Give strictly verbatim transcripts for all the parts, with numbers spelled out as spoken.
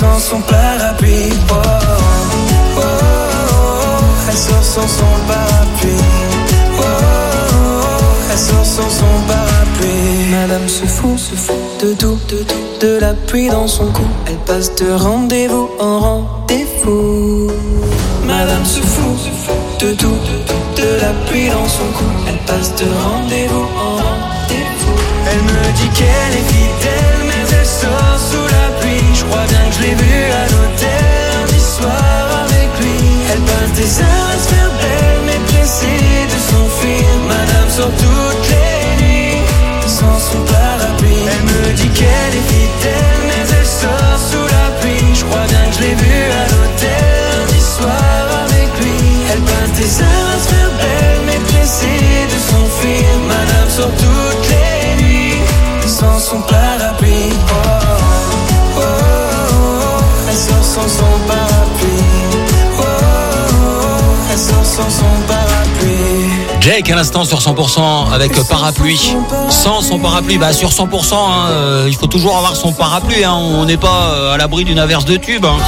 sans son parapluie. Oh, oh, oh, oh, elle sort sans son parapluie. Oh, oh, oh, elle sort sans son parapluie. Madame se fout, se fout de tout, de tout, de la pluie dans son cou. Elle passe de rendez-vous en rendez-vous. Madame se fout, se fout de tout, de tout, de la pluie dans son cou. Elle passe de rendez-vous en rendez-vous. Elle me dit qu'elle est fidèle, mais elle sort sous la pluie. Je crois bien que je l'ai vue à l'hôtel un soir avec lui. Elle passe des heures à se faire belle, mais pressée de s'enfuir. Madame sort toutes les nuits sans son parapluie. Elle me dit qu'elle est fidèle, mais elle sort sous la pluie. Je crois bien que je l'ai vue à l'hôtel un soir avec lui. Elle passe des heures à se faire belle, mais pressée de s'enfuir. Madame sort toutes les nuits sans son parapluie. Oh, oh, oh, oh, elle sort sans son parapluie. Oh, oh, oh, elle sort sans son parapluie. Jake à l'instant sur cent pour cent avec parapluie. Sans son parapluie, bah sur cent pour cent, hein, euh, il faut toujours avoir son parapluie. Hein, on n'est pas euh, à l'abri d'une averse de tube. Hein.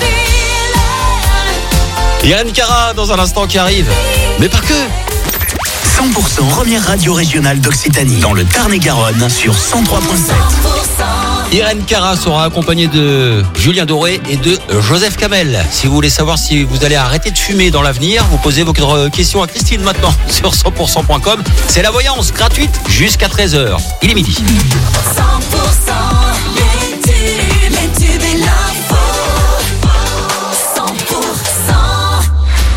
Irène Cara dans un instant qui arrive, mais pas que. cent pour cent première radio régionale d'Occitanie dans le Tarn-et-Garonne sur cent trois virgule sept. Irène Cara sera accompagnée de Julien Doré et de Joseph Kamel. Si vous voulez savoir si vous allez arrêter de fumer dans l'avenir, vous posez vos questions à Christine maintenant sur cent pour cent point com. C'est la voyance gratuite jusqu'à treize heures. Il est midi. cent pour cent les tubes, les tubes et l'info. cent pour cent.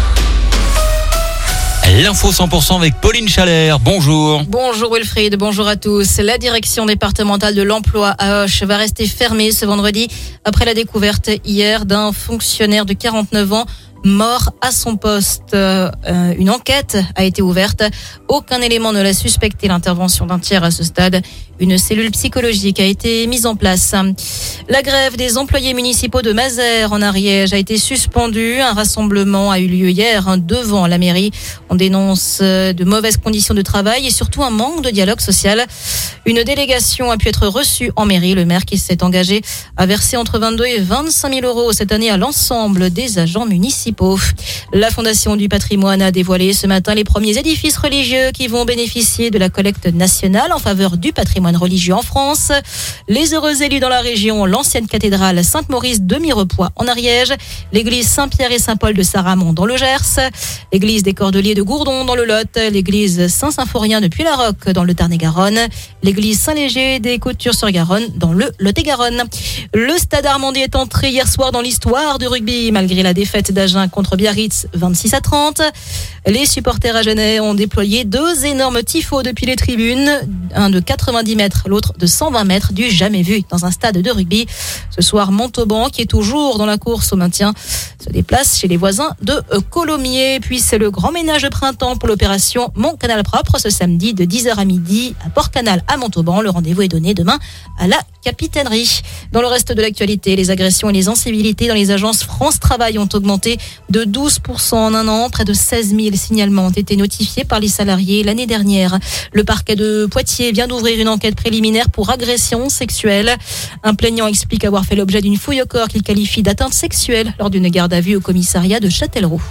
L'info cent pour cent avec Pauline Chalère. Bonjour. Bonjour Wilfried, bonjour à tous. La direction départementale de l'emploi à Auch va rester fermée ce vendredi après la découverte hier d'un fonctionnaire de quarante-neuf ans mort à son poste. Euh, une enquête a été ouverte. Aucun élément ne l'a suspecté l'intervention d'un tiers à ce stade. Une cellule psychologique a été mise en place. La grève des employés municipaux de Mazères en Ariège a été suspendue. Un rassemblement a eu lieu hier hein, devant la mairie. On dénonce de mauvaises conditions de travail et surtout un manque de dialogue social. Une délégation a pu être reçue en mairie. Le maire qui s'est engagé à verser entre vingt-deux et vingt-cinq mille euros cette année à l'ensemble des agents municipaux. La Fondation du patrimoine a dévoilé ce matin les premiers édifices religieux qui vont bénéficier de la collecte nationale en faveur du patrimoine religieux en France. Les heureux élus dans la région, l'ancienne cathédrale Sainte-Maurice de Mirepoix en Ariège, l'église Saint-Pierre et Saint-Paul de Saramon dans le Gers, l'église des Cordeliers de Gourdon dans le Lot, l'église Saint-Symphorien de Puy-la-Roque dans le Tarn-et-Garonne, l'église Saint-Léger des Coutures-sur-Garonne dans le Lot-et-Garonne. Le Stade Armandie est entré hier soir dans l'histoire du rugby malgré la défaite d'Agen contre Biarritz vingt-six à trente. Les supporters agenais ont déployé deux énormes tifos depuis les tribunes, un de quatre-vingt-dix mètres, l'autre de cent vingt mètres, du jamais vu dans un stade de rugby. Ce soir, Montauban, qui est toujours dans la course au maintien, se déplace chez les voisins de Colomiers. Puis c'est le grand ménage de printemps pour l'opération Mon Canal Propre ce samedi de dix heures à midi à Port-Canal à Montauban. Le rendez-vous est donné demain à la capitainerie. Dans le reste de l'actualité, les agressions et les incivilités dans les agences France Travail ont augmenté de douze pour cent en un an. Près de seize mille signalements ont été notifiés par les salariés l'année dernière. Le parquet de Poitiers vient d'ouvrir une enquête préliminaire pour agression sexuelle. Un plaignant explique avoir fait l'objet d'une fouille au corps qu'il qualifie d'atteinte sexuelle lors d'une garde à vue au commissariat de Châtellerault.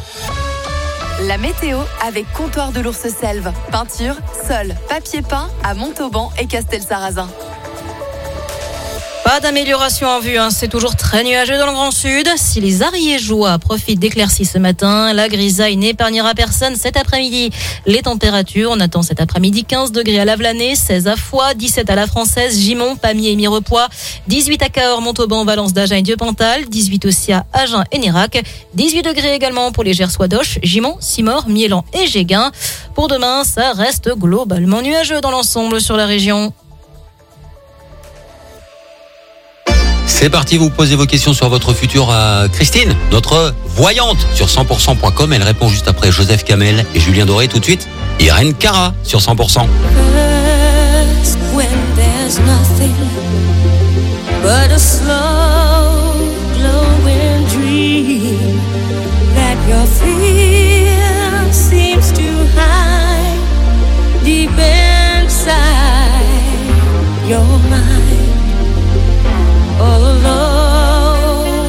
La météo avec Comptoir de l'Ours Selve. Peinture, sol, papier peint à Montauban et Castelsarrasin. Pas d'amélioration en vue, hein. C'est toujours très nuageux dans le Grand Sud. Si les Ariégeois profitent d'éclaircies ce matin, la grisaille n'épargnera personne cet après-midi. Les températures, on attend cet après-midi quinze degrés à Lavelanet, seize à Foix, dix-sept à La Française, Gimont, Pamiers et Mirepoix, dix-huit à Cahors, Montauban, Valence d'Agen et Dieupantal, dix-huit aussi à Agen et Nérac, dix-huit degrés également pour les Gersois d'Auch, Gimont, Simor, Miélan et Géguin. Pour demain, ça reste globalement nuageux dans l'ensemble sur la région. C'est parti, vous posez vos questions sur votre futur à Christine, notre voyante sur cent pour cent point com. Elle répond juste après Joseph Kamel et Julien Doré. Tout de suite, Irène Cara sur cent pour cent. All alone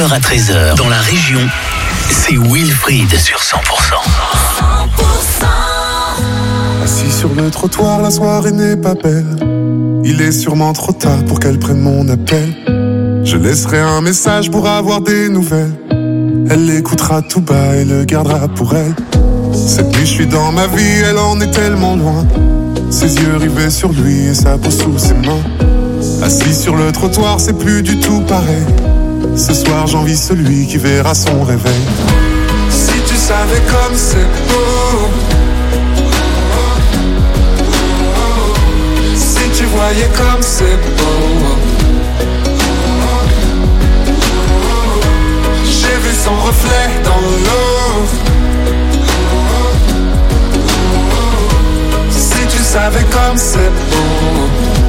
heures à treize heures. Dans la région, c'est Wilfried sur cent pour cent. cent pour cent. Assis sur le trottoir, la soirée n'est pas belle. Il est sûrement trop tard pour qu'elle prenne mon appel. Je laisserai un message pour avoir des nouvelles. Elle l'écoutera tout bas et le gardera pour elle. Cette nuit je suis dans ma vie, elle en est tellement loin. Ses yeux rivés sur lui et sa peau sous ses mains. Assis sur le trottoir, c'est plus du tout pareil. Ce soir j'envie celui qui verra son réveil. Si tu savais comme c'est beau, si tu voyais comme c'est beau. J'ai vu son reflet dans l'eau. Si tu savais comme c'est beau.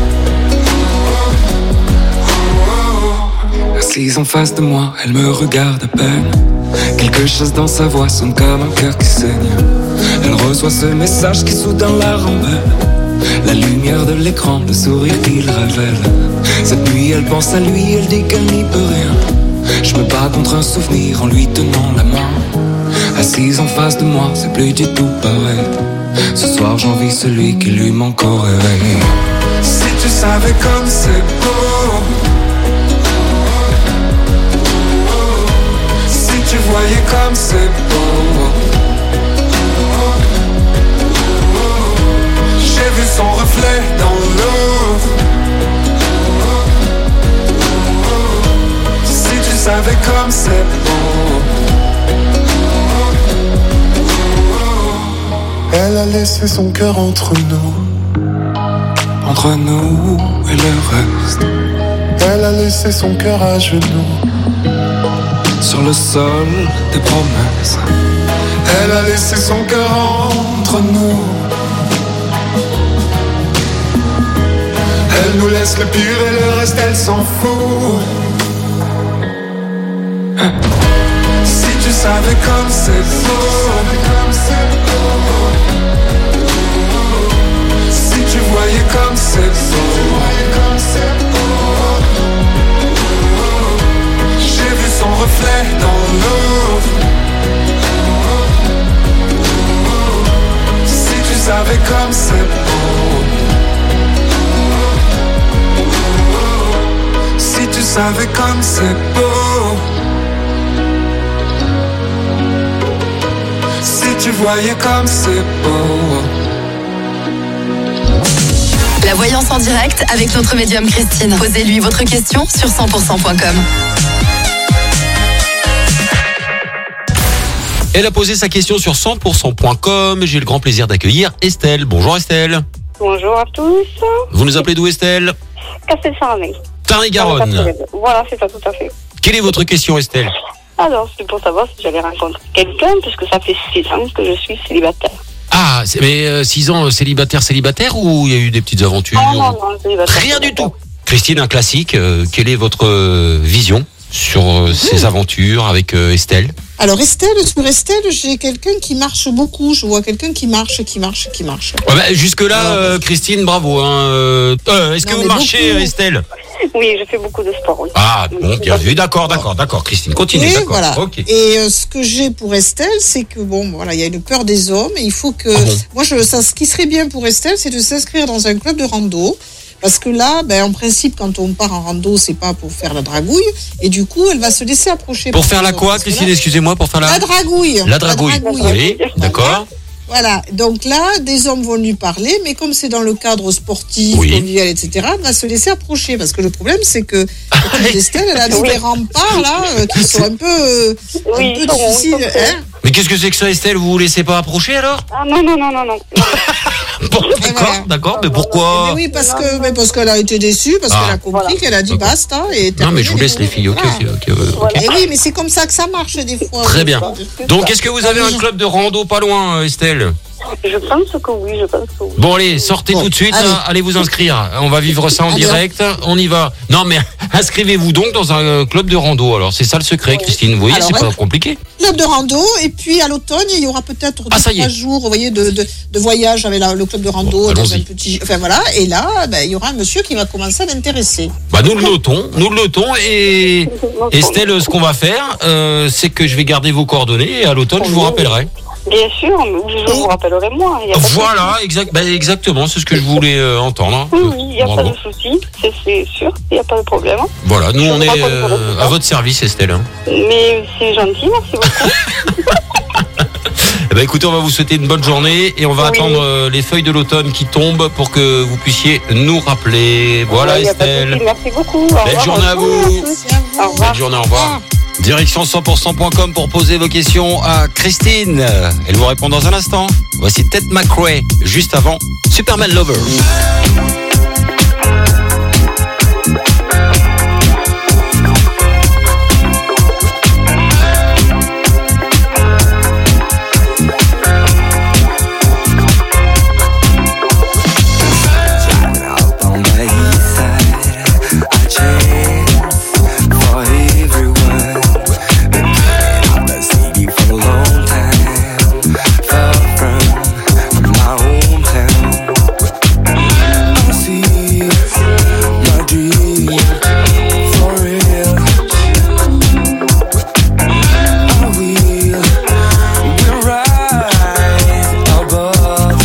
Assise en face de moi, elle me regarde à peine. Quelque chose dans sa voix sonne comme un cœur qui saigne. Elle reçoit ce message qui soudain la rembelle. La lumière de l'écran, le sourire qu'il révèle. Cette nuit elle pense à lui, elle dit qu'elle n'y peut rien. Je me bats contre un souvenir en lui tenant la main. Assise en face de moi, c'est plus du tout pareil. Ce soir j'envie celui qui lui manque au réveil. Si tu savais comme c'est beau. Si tu voyais comme c'est beau. J'ai vu son reflet dans l'eau. Si tu savais comme c'est beau. Elle a laissé son cœur entre nous. Entre nous et le reste. Elle a laissé son cœur à genoux. Sur le sol des promesses. Elle a laissé son cœur entre nous. Elle nous laisse le pire et le reste elle s'en fout. Si tu savais comme c'est beau. Si tu voyais comme c'est beau. J'ai vu son reflet dans l'eau. Si tu savais comme c'est beau. Si tu savais comme c'est beau. Si tu voyais comme c'est beau. La voyance en direct avec notre médium Christine. Posez-lui votre question sur cent pour cent point com. Elle a posé sa question sur cent pour cent point com. J'ai le grand plaisir d'accueillir Estelle. Bonjour Estelle. Bonjour à tous. Vous nous appelez d'où Estelle? Castelfarnay. Tarn-et-Garonne. Voilà, c'est ça, tout à fait. Quelle est votre question Estelle? Alors, c'est pour savoir si j'allais rencontrer quelqu'un, puisque ça fait six ans que je suis célibataire. Ah, c'est- mais euh, six ans euh, célibataire, célibataire ou il y a eu des petites aventures? Non, non, non, célibataire. Rien du tout. Christine, un classique. euh, quelle est votre euh, vision sur euh, ces aventures avec euh, Estelle? Alors Estelle, sur Estelle, j'ai quelqu'un qui marche beaucoup. Je vois quelqu'un qui marche, qui marche, qui marche. Ouais, bah, jusque-là, euh, Christine, bravo. Hein. Euh, euh, Est-ce que Non, vous mais marchez, beaucoup. Estelle? Oui, je fais beaucoup de sport, oui. Ah, Oui, bon, c'est bien ça. vu. D'accord, d'accord, d'accord. Christine, continue. Et D'accord. voilà. Ok. Et euh, ce que j'ai pour Estelle, c'est que bon, voilà, il y a une peur des hommes. Et il faut que, Ah bon moi, je, ça, ce qui serait bien pour Estelle, c'est de s'inscrire dans un club de rando. Parce que là, ben, en principe, quand on part en rando, c'est pas pour faire la dragouille. Et du coup, elle va se laisser approcher. Pour par faire les la hommes. quoi, Parce que Christine? là- Excusez-moi, pour faire la. La dragouille. La dragouille. Oui, d'accord. Voilà, donc là, des hommes vont lui parler, mais comme c'est dans le cadre sportif, Oui. convivial, et cetera, elle va se laisser approcher. Parce que le problème, c'est que comme Estelle, elle a des Oui. remparts là, euh, qui sont un peu, euh, un Oui, peu ils sont- difficiles. ils sont- Hein. Mais qu'est-ce que c'est que ça, Estelle? Vous vous laissez pas approcher alors? Ah non, non, non, non, non. Bon, d'accord, voilà. d'accord. Mais Mais pourquoi? oui, parce Non, que, non, mais parce qu'elle a été déçue, parce Ah. qu'elle a compris, Voilà. qu'elle a dit D'accord. basta. Et Non, mais je vous terminé, laisse les filles. Ok, voilà. ok, ok. ok. Voilà. Et oui, mais c'est comme ça que ça marche des fois. Très bien. C'est Donc, ça. est-ce que vous avez un club de rando pas loin, euh, Estelle? Je pense que oui, je pense que oui. Bon, allez, sortez Bon, tout de suite, allez. hein, allez vous inscrire. On va vivre ça en Allez, direct. On y va. Non, mais inscrivez-vous donc dans un euh, club de rando. Alors, c'est ça le secret, Christine. Vous voyez, Alors, c'est ouais. pas compliqué. Club de rando, et puis à l'automne, il y aura peut-être Ah, deux, ça y est. trois jours, vous voyez, de, de, de voyage avec la- le club club de rando, Bon, dans allons-y. un petit, enfin voilà, et là, ben, il y aura un monsieur qui va commencer à l'intéresser. Bah nous le notons, nous le notons et Estelle, ce qu'on va faire, euh, c'est que je vais garder vos coordonnées et à l'automne je vous rappellerai. Bien sûr, je vous rappellerai moi. y a pas de Voilà, exact, bah, exactement, c'est ce que je voulais euh, entendre. souci. Oui, oui, il n'y a Bravo. pas de souci, c'est c'est sûr, il n'y a pas de problème. Voilà, nous Je on vous est rappelle pour le euh, coup. à votre service, Estelle. hein. Mais c'est gentil, merci beaucoup. Eh ben, écoutez, on va vous souhaiter une bonne journée et on va Oui. attendre euh, les feuilles de l'automne qui tombent pour que vous puissiez nous rappeler. Voilà, Il y a pas de Estelle. souci, merci beaucoup. Au Belle revoir. journée à vous. Au revoir. Belle journée, au revoir. Direction cent pour cent point com pour poser vos questions à Christine. Elle vous répond dans un instant. Voici Ted McRae, juste avant Superman Lover. On the east side, a chance for everyone. Been getting off the city for a long time, far from my hometown. I see my dream for real. I will, will rise above.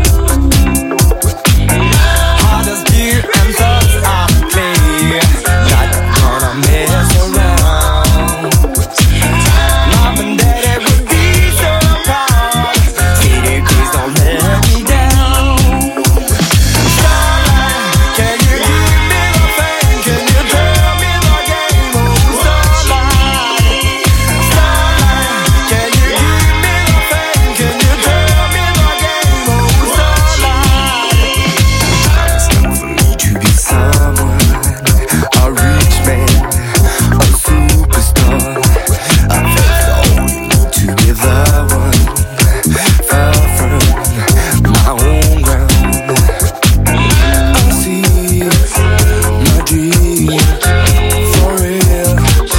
Hardest gear and thoughts are clear. Not gonna mess around. Mom and daddy would be so proud. City kids don't let me down. Starlight, can you give me the fame? Can you tell me the game? Oh, Starlight, Starlight, can you give me the fame? Can you tell me the game? Oh, Starlight. It's time for me to be someone, a rich man, a superstar. I felt all you need to be the one, far from my home ground. I see my dream for real.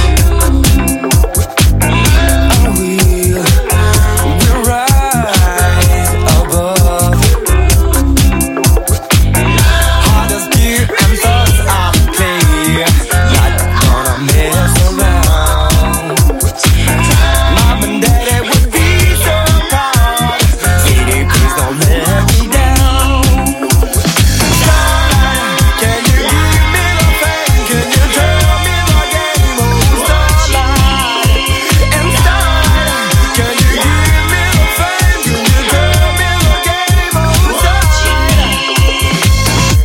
I will, will rise above. Hardest gear and thoughts are clear. Not gonna mess around. Mom and daddy would be so proud. City kids don't let me down. Starlight, can you give me the fame? Can you tell me the game? Oh, Starlight, and Starlight, can you give me the fame? Can you tell me the game? Oh, Starlight.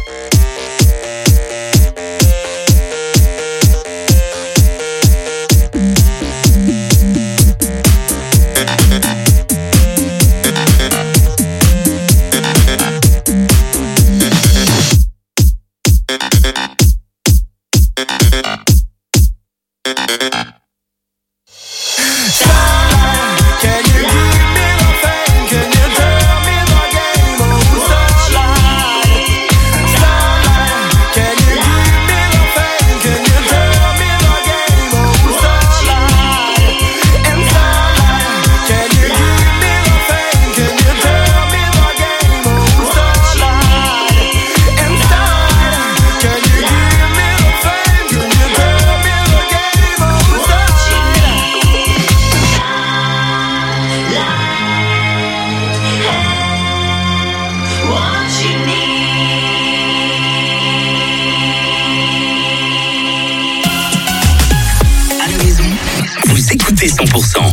Starlight, can you give me the fame? Can you tell me the game? Oh, Starlight, Starlight, can you give me the fame? Can you tell me the game? Oh, Starlight, and Starlight, can you give me the fame? Can you tell me the game? Oh, Starlight, and Starlight, can you give me the fame? Can you tell me the game? Oh, Starlight. À la maison, vous écoutez cent pour cent.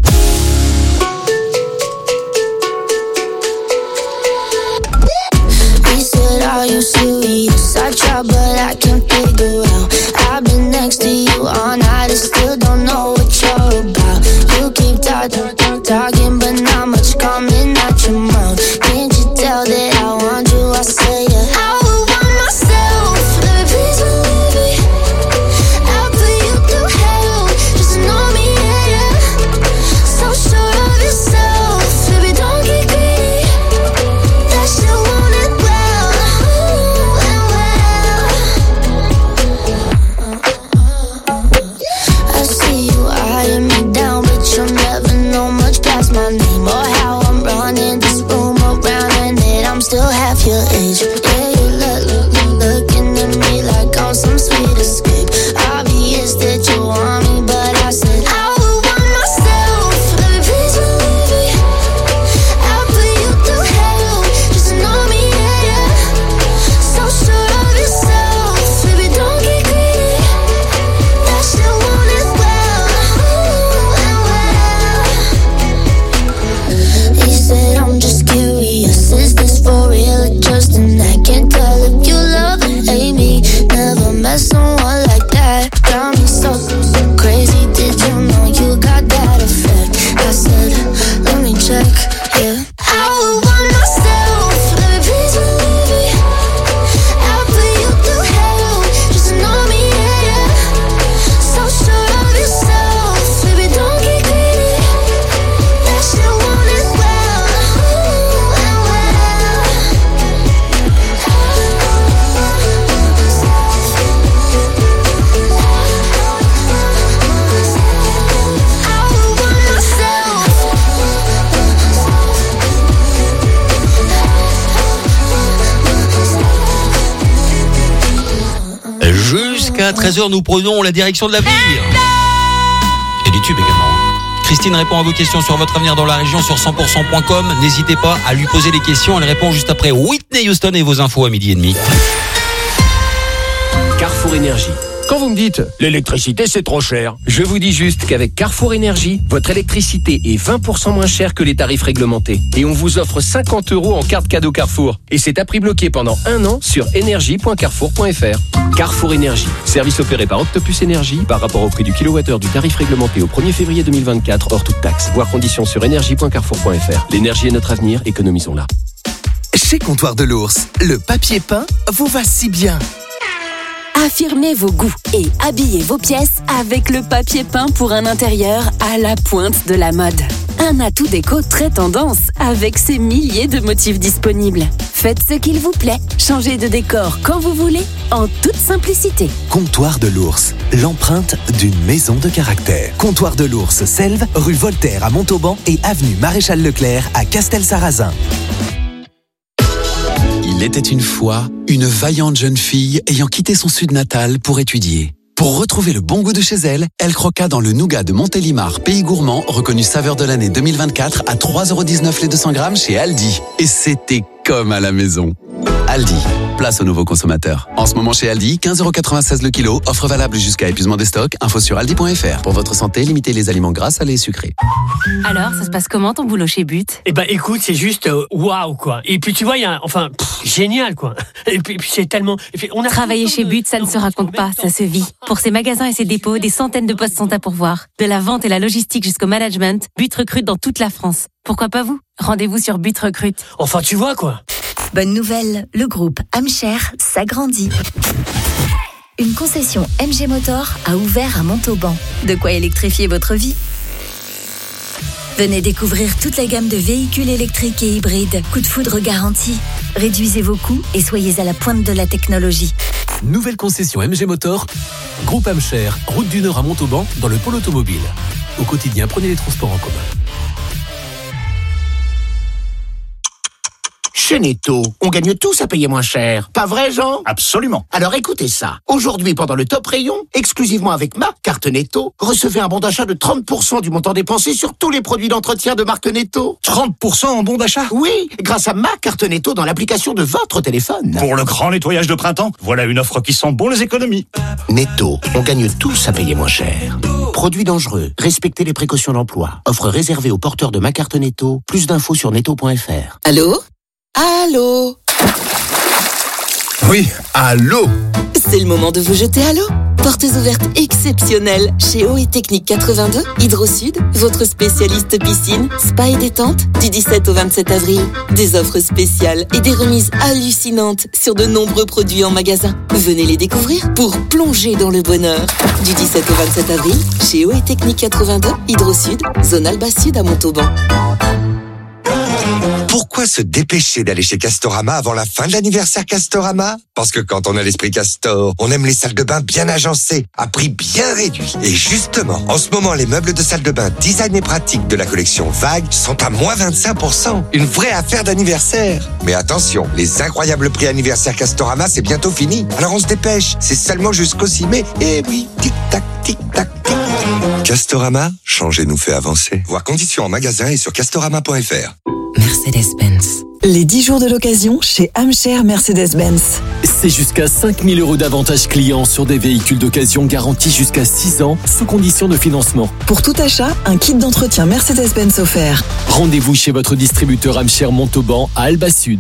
He said, are you serious? I tried, but I can't figure out. I've been next to you all night and still don't know what you're about. You keep talking, talking, but not much coming out your mouth. Can't you tell that I want you? I say, yeah. I would want myself, baby, please believe me. I'll put you through hell, just to know me, yeah, yeah. So sure of yourself, baby, don't get greedy. That shit want it well, ooh, and well. I see you eyeing me down, but you'll never know can't tell if you love or hate me. Never met someone like that. Got me so crazy. Did you know you got that effect? I said, let me check, yeah. I would want myself, let me please believe it. I'll put you through hell, just know me, yeah, yeah. So sure of yourself, baby, don't get greedy. That shit won't end well, ooh, and well. I would want myself. Jusqu'à treize heures, nous prenons la direction de l'avenir. Et du tube également. Christine répond à vos questions sur votre avenir dans la région sur cent pour cent point com. N'hésitez pas à lui poser des questions. Elle répond juste après Whitney Houston et vos infos à midi et demi. Carrefour Énergie. Quand vous me dites l'électricité c'est trop cher, je vous dis juste qu'avec Carrefour Énergie, votre électricité est vingt pour cent moins chère que les tarifs réglementés. Et on vous offre cinquante euros en carte cadeau Carrefour. Et c'est à prix bloqué pendant un an sur énergie point carrefour point f r. Carrefour Énergie, service opéré par Octopus Énergie par rapport au prix du kilowattheure du tarif réglementé au premier février deux mille vingt-quatre hors toute taxe. Voir conditions sur énergie point carrefour point f r. L'énergie est notre avenir, économisons-la. Chez Comptoir de l'Ours, le papier peint vous va si bien. Affirmez vos goûts et habillez vos pièces avec le papier peint pour un intérieur à la pointe de la mode. Un atout déco très tendance avec ses milliers de motifs disponibles. Faites ce qu'il vous plaît. Changez de décor quand vous voulez, en toute simplicité. Comptoir de l'Ours, l'empreinte d'une maison de caractère. Comptoir de l'Ours, Selve, rue Voltaire à Montauban et avenue Maréchal Leclerc à Castel-Sarrazin. Il était une fois une vaillante jeune fille ayant quitté son sud natal pour étudier. Pour retrouver le bon goût de chez elle, elle croqua dans le nougat de Montélimar, pays gourmand, reconnu saveur de l'année deux mille vingt-quatre à trois euros dix-neuf les deux cents grammes chez Aldi. Et c'était comme à la maison. Aldi, place aux nouveaux consommateurs. En ce moment chez Aldi, quinze euros quatre-vingt-seize le kilo, offre valable jusqu'à épuisement des stocks, info sur aldi point f r. Pour votre santé, limitez les aliments gras, salés et sucrés. Alors, ça se passe comment ton boulot chez But? Eh ben écoute, c'est juste euh, waouh quoi. Et puis tu vois, il y a enfin pff, génial quoi. Et puis, et puis c'est tellement et puis, on a Travailler chez But, ça ne se raconte pas, ça se vit. Pour ses magasins et ses dépôts, des centaines de postes sont à pourvoir. De la vente et la logistique jusqu'au management, But recrute dans toute la France. Pourquoi pas vous? Rendez-vous sur But Recrute. Enfin, tu vois quoi. Bonne nouvelle, le groupe Amcher s'agrandit. Une concession M G Motor a ouvert à Montauban. De quoi électrifier votre vie? Venez découvrir toute la gamme de véhicules électriques et hybrides. Coup de foudre garanti. Réduisez vos coûts et soyez à la pointe de la technologie. Nouvelle concession M G Motor, groupe Amcher, route du Nord à Montauban, dans le pôle automobile. Au quotidien, prenez les transports en commun. Chez Netto, on gagne tous à payer moins cher. Pas vrai, Jean? Absolument. Alors écoutez ça. Aujourd'hui, pendant le top rayon, exclusivement avec ma carte Netto, recevez un bon d'achat de trente pour cent du montant dépensé sur tous les produits d'entretien de marque Netto. trente pour cent en bon d'achat? Oui, grâce à ma carte Netto dans l'application de votre téléphone. Pour le grand nettoyage de printemps, voilà une offre qui sent bon les économies. Netto, on gagne tous à payer moins cher. Produits dangereux, respectez les précautions d'emploi. Offre réservée aux porteurs de ma carte Netto. Plus d'infos sur netto point f r. Allô? Allô? Oui, allô? C'est le moment de vous jeter à l'eau. Portes ouvertes exceptionnelles chez O E Technique quatre-vingt-deux, Hydro-Sud, votre spécialiste piscine, spa et détente, du dix-sept au vingt-sept avril. Des offres spéciales et des remises hallucinantes sur de nombreux produits en magasin. Venez les découvrir pour plonger dans le bonheur. Du dix-sept au vingt-sept avril, chez O E Technique quatre-vingt-deux, Hydro-Sud, zone Alba Sud à Montauban. Pourquoi se dépêcher d'aller chez Castorama avant la fin de l'anniversaire Castorama? Parce que quand on a l'esprit Castor, on aime les salles de bain bien agencées, à prix bien réduit. Et justement, en ce moment, les meubles de salle de bain design et pratique de la collection Vague sont à moins vingt-cinq pour cent. Une vraie affaire d'anniversaire. Mais attention, les incroyables prix anniversaire Castorama, c'est bientôt fini. Alors on se dépêche, c'est seulement jusqu'au six mai. Et oui, tic-tac, tic-tac, tic. Castorama, changer nous fait avancer. Voir conditions en magasin et sur castorama point f r. Mercedes-Benz. Les dix jours de l'occasion chez Amcher Mercedes-Benz. C'est jusqu'à cinq mille euros d'avantages clients sur des véhicules d'occasion garantis jusqu'à six ans, sous condition de financement. Pour tout achat, un kit d'entretien Mercedes-Benz offert. Rendez-vous chez votre distributeur Amcher Montauban à Alba Sud.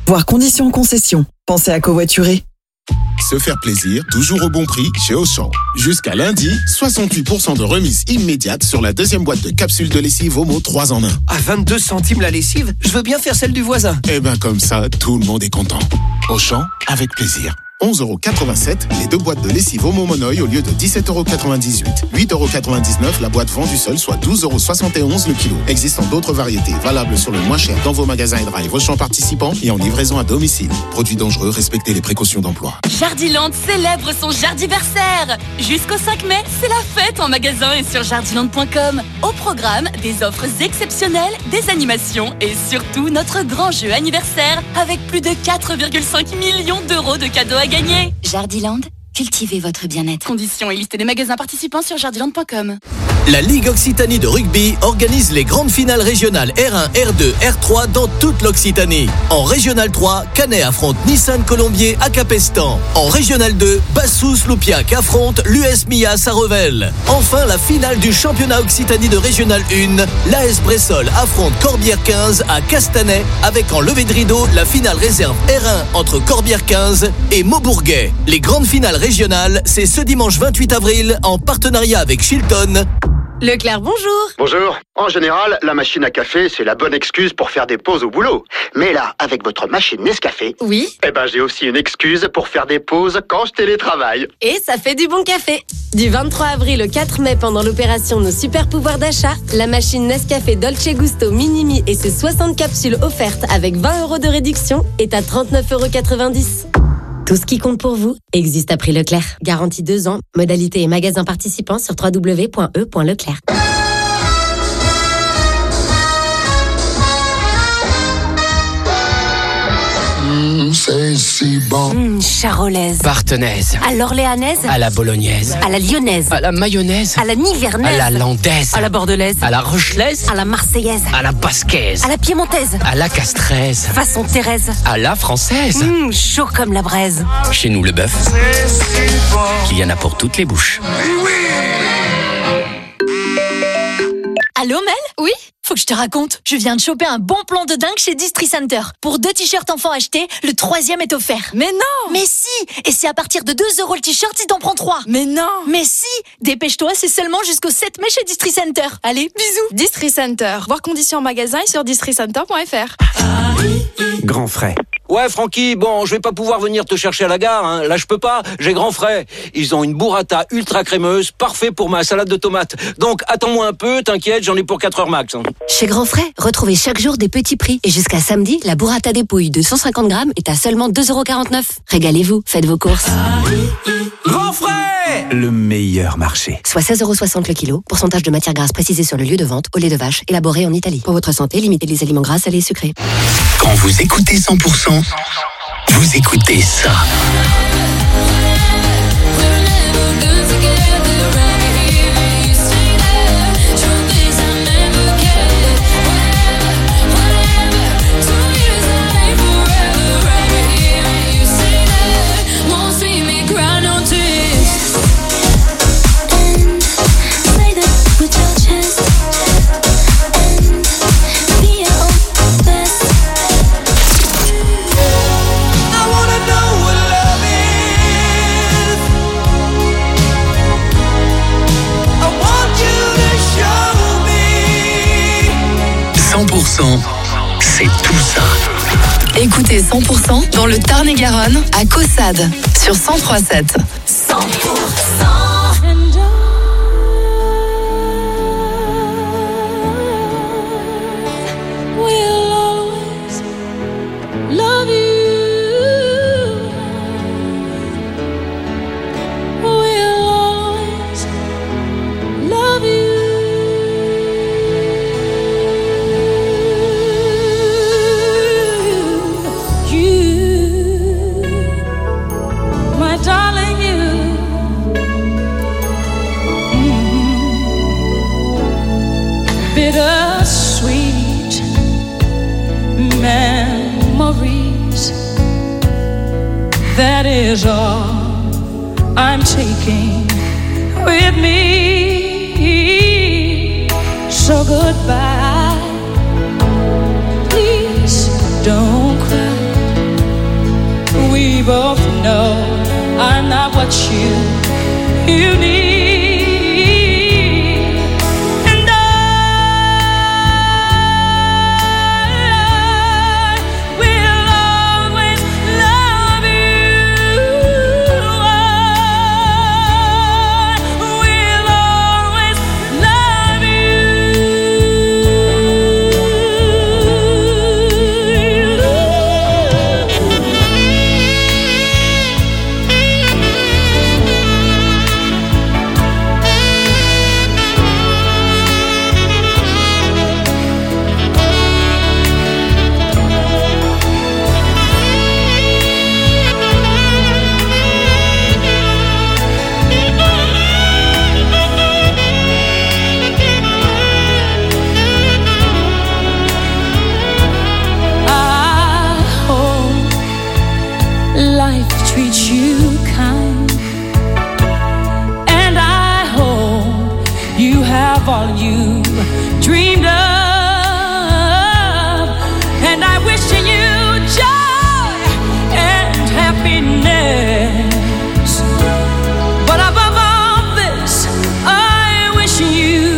Voir conditions en concession. Pensez à covoiturer. Se faire plaisir, toujours au bon prix chez Auchan. Jusqu'à lundi, soixante-huit pour cent de remise immédiate sur la deuxième boîte de capsules de lessive Omo trois en un. À vingt-deux centimes la lessive, je veux bien faire celle du voisin. Eh ben comme ça, tout le monde est content. Auchan, avec plaisir. onze euros quatre-vingt-sept, les deux boîtes de lessive Omo Monoï au lieu de dix-sept euros quatre-vingt-dix-huit. huit euros quatre-vingt-dix-neuf la boîte vendue seule, soit douze euros soixante et onze le kilo. Existant d'autres variétés, valables sur le moins cher dans vos magasins et drive Auchan participants et en livraison à domicile. Produits dangereux, respectez les précautions d'emploi. Jardiland célèbre son jardiversaire. Jusqu'au cinq mai, c'est la fête en magasin et sur jardiland point com. Au programme, des offres exceptionnelles, des animations et surtout notre grand jeu anniversaire avec plus de quatre virgule cinq millions d'euros de cadeaux à gagner. Jardiland, cultivez votre bien-être. Conditions et liste des magasins participants sur jardiland point com. La Ligue Occitanie de rugby organise les grandes finales régionales R un, R deux, R trois dans toute l'Occitanie. En Régional trois, Canet affronte Nissan Colombier à Capestan. En Régional deux, Bassous-Loupiac affronte l'U S Millas à Revel. Enfin, la finale du championnat Occitanie de Régional un, l'A S Bressol affronte Corbière quinze à Castanet avec en levée de rideau la finale réserve R un entre Corbière quinze et Maubourguet. Les grandes finales régionales, c'est ce dimanche vingt-huit avril en partenariat avec Chilton. Leclerc, bonjour. Bonjour. En général, la machine à café, c'est la bonne excuse pour faire des pauses au boulot. Mais là, avec votre machine Nescafé... Oui. Eh ben, j'ai aussi une excuse pour faire des pauses quand je télétravaille. Et ça fait du bon café. Du vingt-trois avril au quatre mai, pendant l'opération Nos Super Pouvoirs d'achat, la machine Nescafé Dolce Gusto Minimi et ses soixante capsules offertes avec vingt euros de réduction est à trente-neuf euros quatre-vingt-dix. Tout ce qui compte pour vous existe à prix Leclerc. Garantie deux ans. Modalité et magasins participants sur w w w point e point leclerc. Mmh, c'est si bon. Mmh, charolaise. Partenaise. À l'orléanaise. À la bolognaise. À la lyonnaise. À la mayonnaise. À la nivernaise. À la landaise. À la bordelaise. À la rochelaise. À la marseillaise. À la basquaise. À la piémontaise. À la castraise. Façon Thérèse. À la française. Mmh, chaud comme la braise. Chez nous, le bœuf, il y en a pour toutes les bouches. Allô Mel ? Oui ? Faut que je te raconte, je viens de choper un bon plan de dingue chez Distri Center. Pour deux t-shirts enfants achetés, le troisième est offert. Mais non ! Mais si ! Et c'est à partir de deux euros le t-shirt si t'en prends trois. Mais non ! Mais si ! Dépêche-toi, c'est seulement jusqu'au sept mai chez Distri Center. Allez, bisous ! Distri Center. Voir conditions en magasin et sur distri center point f r. Grand frais. Ouais, Francky, bon, je vais pas pouvoir venir te chercher à la gare, hein. Là, je peux pas. J'ai grand frais. Ils ont une burrata ultra crémeuse, parfait pour ma salade de tomates. Donc, attends-moi un peu, t'inquiète, j'en ai pour quatre heures max. Hein. Chez Grand Frais, retrouvez chaque jour des petits prix. Et jusqu'à samedi, la burrata des pouilles de cent cinquante grammes est à seulement deux euros quarante-neuf. Régalez-vous, faites vos courses. Grand frais ! Le meilleur marché. Soit seize euros soixante le kilo. Pourcentage de matière grasse précisé sur le lieu de vente au lait de vache, élaboré en Italie. Pour votre santé, limitez les aliments gras, salés et sucrés. Quand vous écoutez cent pour cent, vous écoutez ça. cent pour cent, c'est tout ça. Écoutez cent pour cent dans le Tarn-et-Garonne à Caussade sur cent trois sept. cent pour cent. Love you. We'll always love you. You, my darling, you. Mm-hmm. Bittersweet memories. That is all I'm taking with me. So goodbye. Please don't cry. we both know I'm not what you, you need. And I will always love you. I will always love life treats you kind, and I hope you have all you dreamed of, and I wish you joy and happiness, but above all this I wish you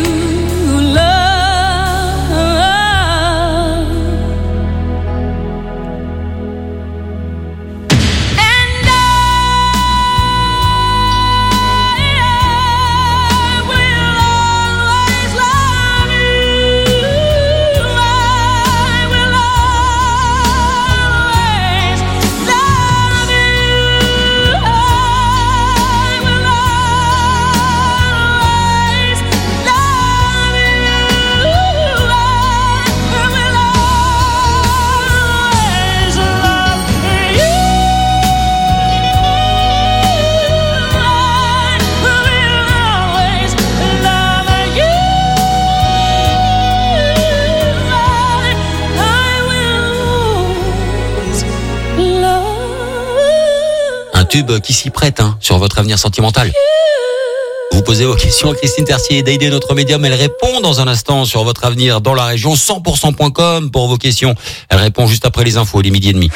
tube qui s'y prête hein, sur votre avenir sentimental. Vous posez vos questions à Christine Tercier d'Aidé, notre médium. Elle répond dans un instant sur votre avenir dans la région. cent pour cent point com pour vos questions. Elle répond juste après les infos, les midi et demi.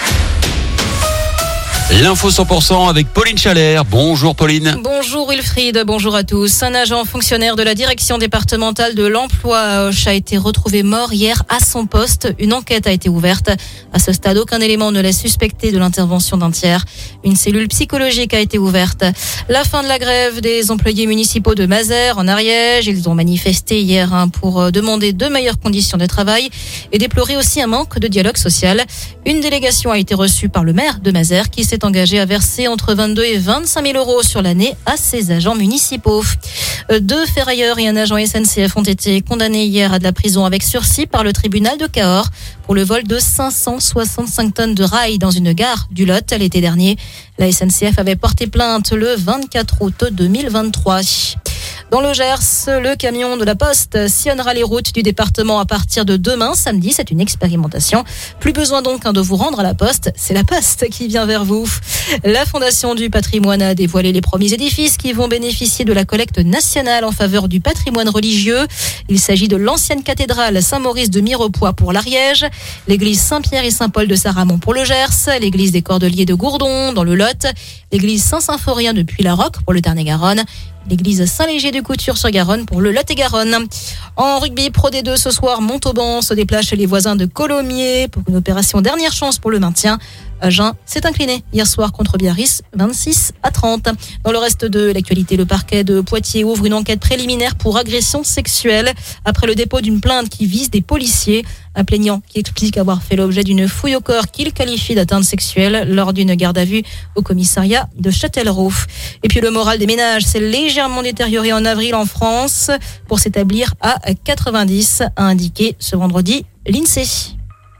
L'info cent pour cent avec Pauline Chalère. Bonjour Pauline. Bonjour Wilfried, bonjour à tous. Un agent fonctionnaire de la direction départementale de l'emploi à Auch a été retrouvé mort hier à son poste. Une enquête a été ouverte. À ce stade, aucun élément ne laisse suspecter de l'intervention d'un tiers. Une cellule psychologique a été ouverte. La fin de la grève des employés municipaux de Mazères en Ariège. Ils ont manifesté hier hein, pour demander de meilleures conditions de travail et déplorer aussi un manque de dialogue social. Une délégation a été reçue par le maire de Mazères qui s'est engagé à verser entre vingt-deux et vingt-cinq mille euros sur l'année à ses agents municipaux. Deux ferrailleurs et un agent S N C F ont été condamnés hier à de la prison avec sursis par le tribunal de Cahors pour le vol de cinq cent soixante-cinq tonnes de rails dans une gare du Lot l'été dernier. La S N C F avait porté plainte le vingt-quatre août deux mille vingt-trois. Dans le Gers, le camion de la Poste sillonnera les routes du département à partir de demain, samedi. C'est une expérimentation. Plus besoin donc de vous rendre à la Poste. C'est la Poste qui vient vers vous. La Fondation du patrimoine a dévoilé les premiers édifices qui vont bénéficier de la collecte nationale en faveur du patrimoine religieux. Il s'agit de l'ancienne cathédrale Saint-Maurice de Mirepoix pour l'Ariège, l'église Saint-Pierre et Saint-Paul de Saramon pour le Gers, l'église des Cordeliers de Gourdon dans le Lot, l'église Saint-Symphorien de Puy-la-Roque pour le Tarn-et-Garonne, l'église Saint-Léger de Couture-sur-Garonne pour le Lot-et-Garonne. En rugby, Pro D deux ce soir, Montauban se déplace chez les voisins de Colomiers pour une opération dernière chance pour le maintien. Agen s'est incliné hier soir contre Biarritz, vingt-six à trente. Dans le reste de l'actualité, le parquet de Poitiers ouvre une enquête préliminaire pour agression sexuelle après le dépôt d'une plainte qui vise des policiers. Un plaignant qui explique avoir fait l'objet d'une fouille au corps qu'il qualifie d'atteinte sexuelle lors d'une garde à vue au commissariat de Châtellerault. Et puis le moral des ménages s'est légèrement détérioré en avril en France pour s'établir à quatre-vingt-dix, a indiqué ce vendredi l'INSEE.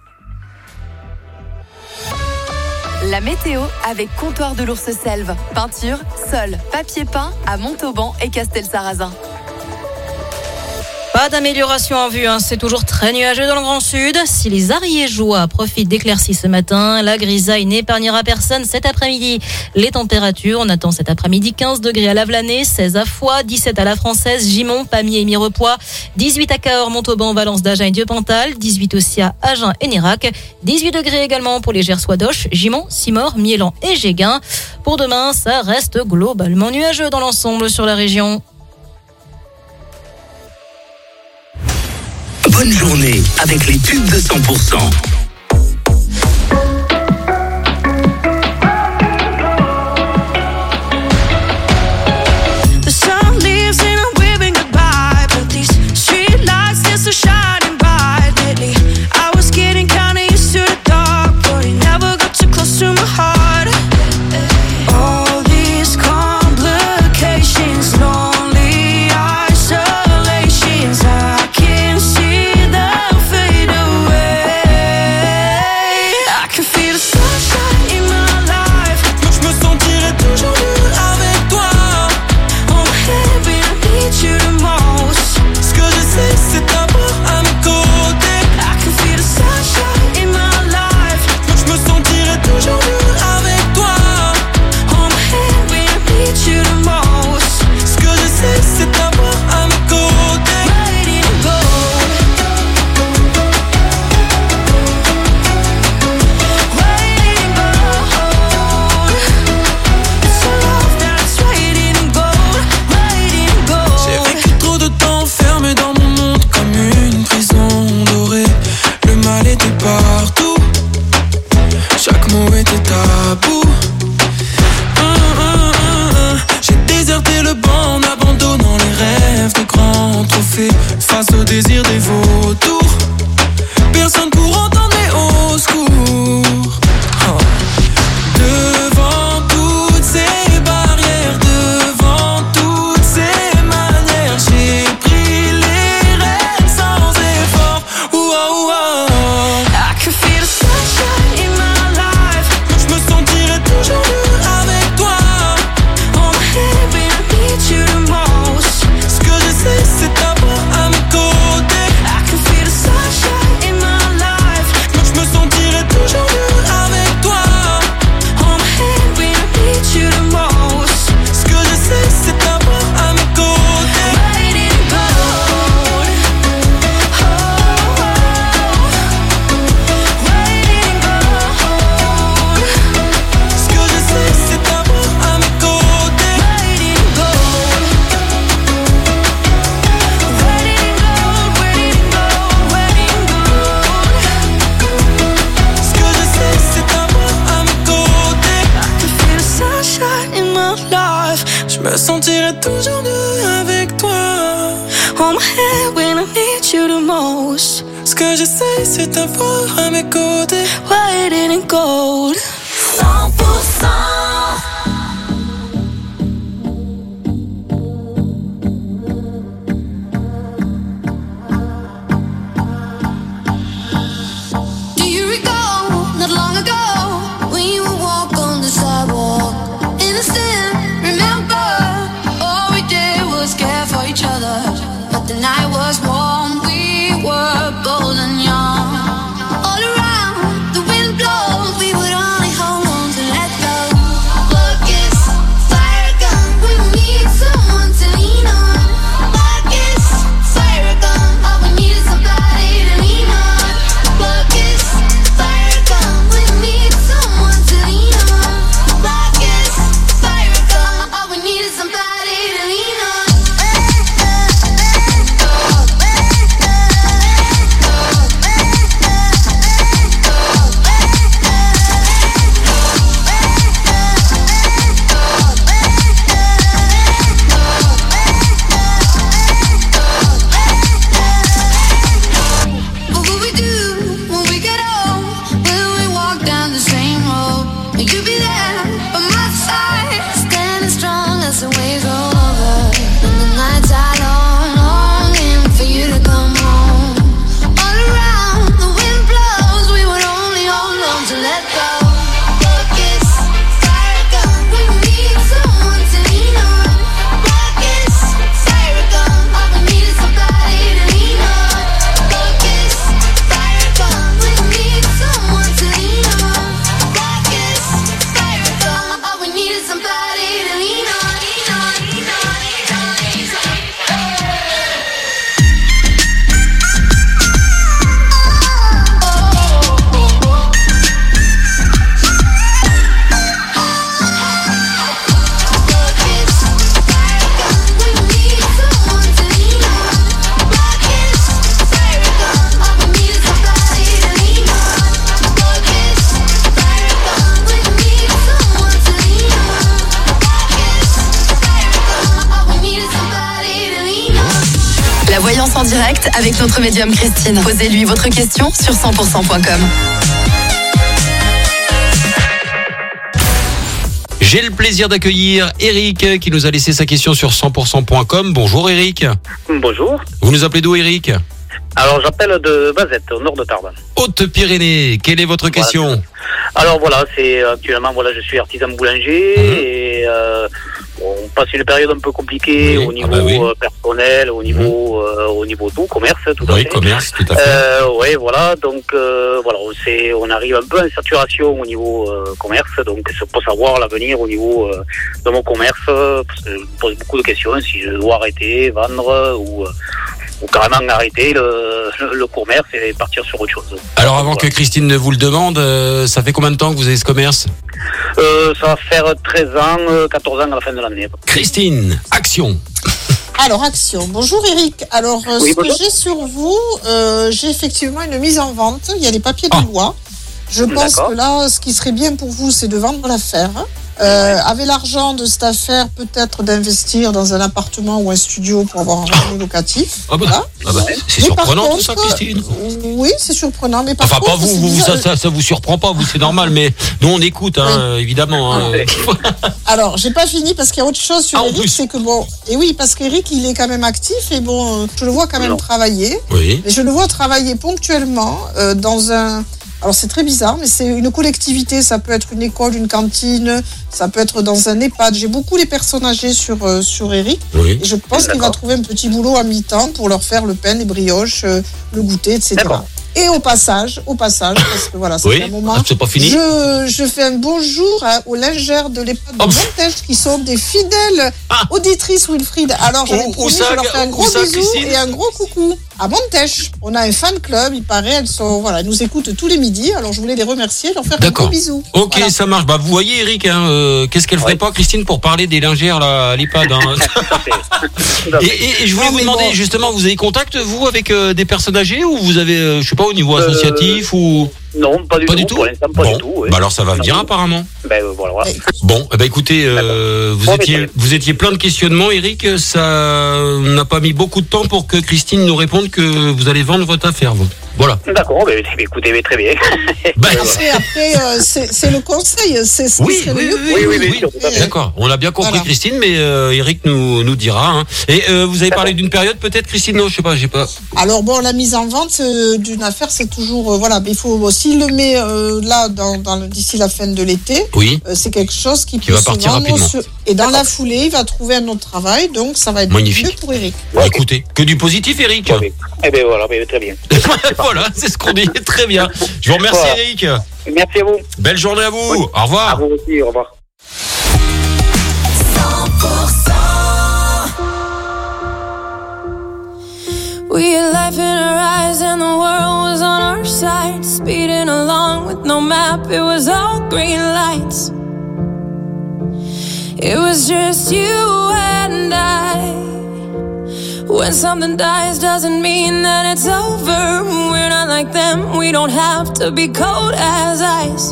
La météo avec Comptoir de l'Ours Selve. Peinture, sol, papier peint à Montauban et Castelsarrasin. Pas d'amélioration en vue, hein. C'est toujours très nuageux dans le Grand Sud. Si les Ariégeois profitent d'éclaircies ce matin, la grisaille n'épargnera personne cet après-midi. Les températures, on attend cet après-midi quinze degrés à Lavelanet, seize à Foix, dix-sept à La Française, Gimont, Pamiers et Mirepoix, dix-huit à Cahors, Montauban, Valence, d'Agen et Dieupantal, dix-huit aussi à Agen et Nérac, dix-huit degrés également pour les Gersois d'Auch, Gimont, Simor, Miélan et Géguin. Pour demain, ça reste globalement nuageux dans l'ensemble sur la région. Bonne journée avec les tubes de cent pour cent. Face au désir des vautours, personne pour entendre les hauts secours. Oh. Devant toutes ces barrières, devant toutes ces manières, j'ai pris les rênes sans effort. Ouah, ouah. I can feel the sunshine in my life. Je me sentirai toujours mieux avec toi. On my head when I need you the most. Ce que je sais, c'est d'avoir un Je me sentirai toujours mieux avec toi. On my head when I need you the most. Ce que j'essaie, c'est d'avoir à mes côtés. Waiting in gold. cent pour cent. All around, the wind blows, we would only hold on to let go. en direct avec notre médium Christine. Posez-lui votre question sur cent pour cent point com. J'ai le plaisir d'accueillir Eric qui nous a laissé sa question sur cent pour cent point com. Bonjour Eric. Bonjour. Vous nous appelez d'où Eric? Alors j'appelle de Bazette, au nord de Tarbes. Haute-Pyrénées, quelle est votre question? Voilà. Alors voilà, c'est actuellement, voilà, je suis artisan boulanger mmh. et euh, on passe une période un peu compliquée oui. au niveau ah bah oui. euh, personnel, au niveau, mmh. euh, au niveau tout, commerce, tout oui, à fait. commerce, tout à fait. Euh, oui, voilà, donc euh, voilà, on, sait, on arrive un peu en saturation au niveau euh, commerce, donc c'est pour savoir l'avenir au niveau euh, de mon commerce, parce que je me pose beaucoup de questions, si je dois arrêter, vendre ou... Euh, ou carrément arrêter le, le commerce et partir sur autre chose. Alors avant voilà. que Christine ne vous le demande, euh, ça fait combien de temps que vous avez ce commerce? euh, Ça va faire treize ans, quatorze ans à la fin de l'année. Christine, action. Alors, action. Bonjour Eric. Alors, euh, oui, ce bonjour. que j'ai sur vous, euh, j'ai effectivement une mise en vente. Il y a des papiers de oh. loi. Je pense D'accord. que là, ce qui serait bien pour vous, c'est de vendre l'affaire. Euh, avec l'argent de cette affaire, peut-être d'investir dans un appartement ou un studio pour avoir un revenu locatif. Ah bah, voilà. ah bah c'est mais surprenant contre, tout ça, Christine. Oui, c'est surprenant, mais par enfin contre, pas vous, vous ça, ça, ça vous surprend pas, vous c'est normal, mais nous on écoute, hein, oui. évidemment. Hein. Alors, j'ai pas fini parce qu'il y a autre chose sur ah, Eric, c'est que bon, et oui, parce qu'Eric il est quand même actif et bon, je le vois quand même non. travailler. Oui. Et je le vois travailler ponctuellement euh, dans un. Alors c'est très bizarre, mais c'est une collectivité, ça peut être une école, une cantine, ça peut être dans un EHPAD. J'ai beaucoup les personnes âgées sur, euh, sur Eric, oui. et je pense D'accord. qu'il va trouver un petit boulot à mi-temps pour leur faire le pain, les brioches, euh, le goûter, et cetera. D'accord. Et au passage, au passage, parce que voilà, c'est oui. un moment. Ah, c'est pas fini. Je, je fais un bonjour hein, aux lingères de l'EHPAD de oh. Montèche qui sont des fidèles ah. auditrices Wilfried. Alors j'avais oh, promis, je leur fais un gros ça, bisou Christine. Et un gros coucou. À Montèche, on a un fan club, il paraît, elles sont, voilà, elles nous écoutent tous les midis. Alors je voulais les remercier, leur faire D'accord. un gros bisou. Ok, voilà. ça marche. Bah vous voyez, Eric, hein, euh, qu'est-ce qu'elle ferait ouais. pas, Christine, pour parler des lingères là, à l'EHPAD. Hein. et, et, et je voulais non, vous demander, bon. justement, vous avez contact vous avec euh, des personnes âgées ou vous avez, euh, je sais pas, au niveau associatif euh... ou Non, pas du pas tout. Du tout pour l'instant, pas bon. du tout. Oui. Bah alors ça va venir non, apparemment. Ben voilà. voilà. Bon, eh ben écoutez, euh, vous bon, étiez, vous étiez plein de questionnements, Eric. Ça n'a pas mis beaucoup de temps pour que Christine nous réponde que vous allez vendre votre affaire, vous. Voilà. D'accord. Ben, écoutez, mais très bien. Ben, après, après euh, c'est, c'est le conseil, c'est ce oui, qui oui, le oui, oui, oui, oui, oui. D'accord. On l'a bien compris, voilà. Christine, mais euh, Eric nous nous dira. Hein. Et euh, vous avez parlé d'une période, peut-être, Christine? Non, je sais pas, j'ai pas. Alors bon, la mise en vente euh, d'une affaire, c'est toujours euh, voilà. Mais il faut s'il le met euh, là dans, dans le, d'ici la fin de l'été. Oui. Euh, c'est quelque chose qui, qui peut va partir rapidement. Sur, et dans la foulée, il va trouver un autre travail, donc ça va être magnifique mieux pour Eric. Bon, écoutez, que du positif, Eric. Oui. Eh bien voilà, ben, très bien. Voilà, c'est ce qu'on dit. Très bien. Je vous remercie, voilà. Eric. Merci à vous. Belle journée à vous. Oui. Au revoir. À vous aussi, au revoir. We had life in our eyes and the world was on our side. Speeding along with no map, it was all green lights. It was just you and I. When something dies doesn't mean that it's over. We're not like them, we don't have to be cold as ice.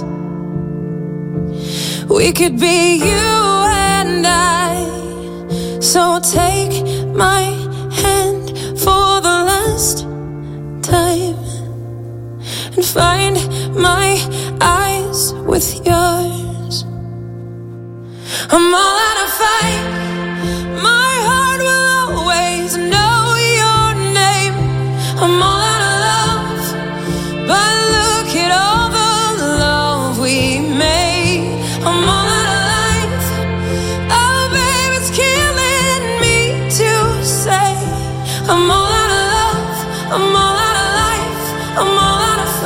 We could be you and I. So take my hand for the last time and find my eyes with yours. I'm all out of fight. My heart will always know your name. I'm all out of love, but look at all the love we made. I'm all out of life. Oh babe, it's killing me to say I'm all out of love, I'm all out of life, I'm all out of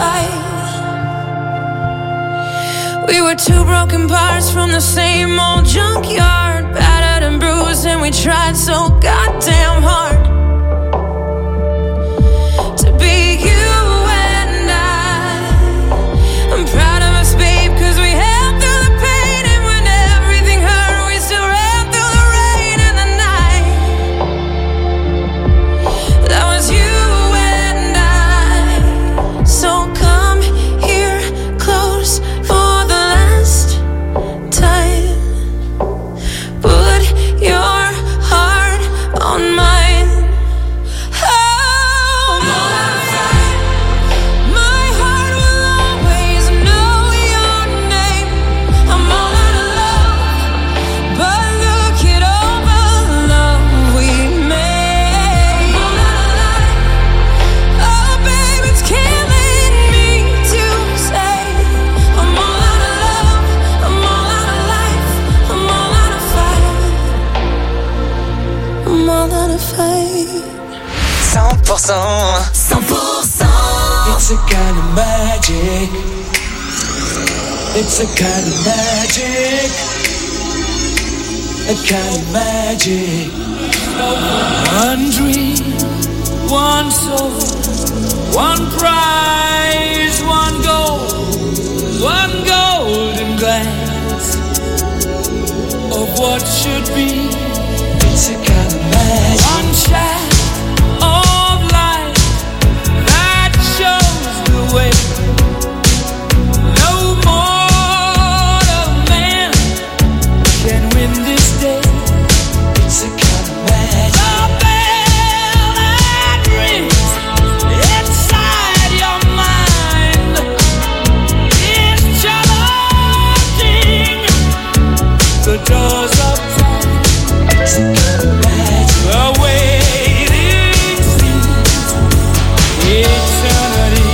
fight. We were two broken parts from the same old junkyard, battered and bruised, and we tried so goddamn hard to be you and I. I'm proud of us, babe, cause we held through the pain, and when everything hurt, we still ran through the rain and the night. That was you and I. So come here close for the last time. cent. cent pour cent. It's a kind of magic. It's a kind of magic. A kind of magic. One dream, one soul, one prize, one goal, one golden glance of what should be. It's a kind of magic. One shot of light that shows the way. No mortal man can win this day. It's a kind of magic. The bell that rings inside your mind is challenging the doors of time. It's a kind of magic. The waiting seems eternity.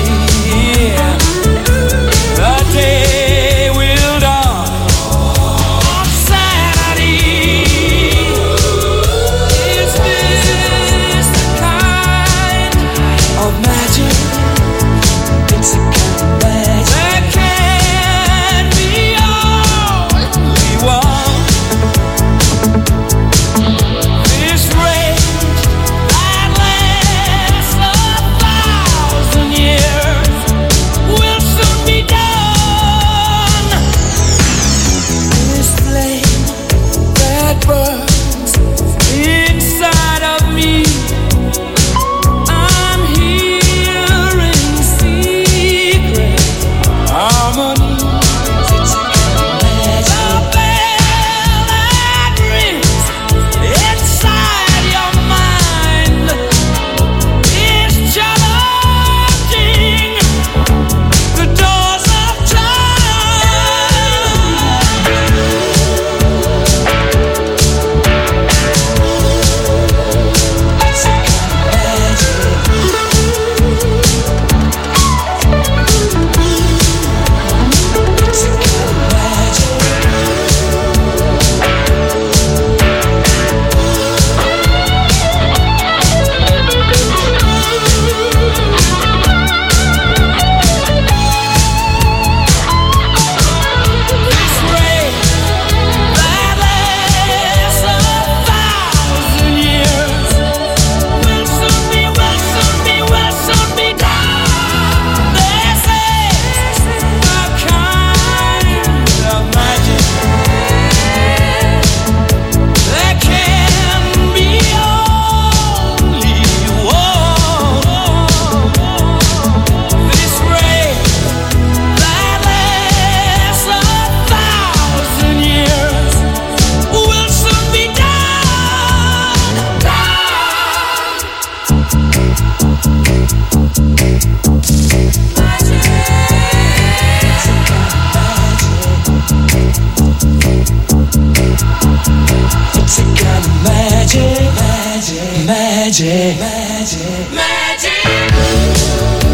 The day will dawn on Saturday. Is this the kind of magic? It's a kind of magic. There can be only one. This rage that lasts a thousand years will soon be done. This flame that burns inside of me, I'm hearing secret harmonies. It's a kind of magic. The bell that rings inside your mind is challenging the doors of time. It's a kind of magic. It's a kind of magic. This ray that lasts a thousand years will soon be, will soon be, will soon be done. This is a kind of magic. There can be only one. This ray that lasts a thousand years will soon be done. It's a kind of magic, magic, magic, magic, magic.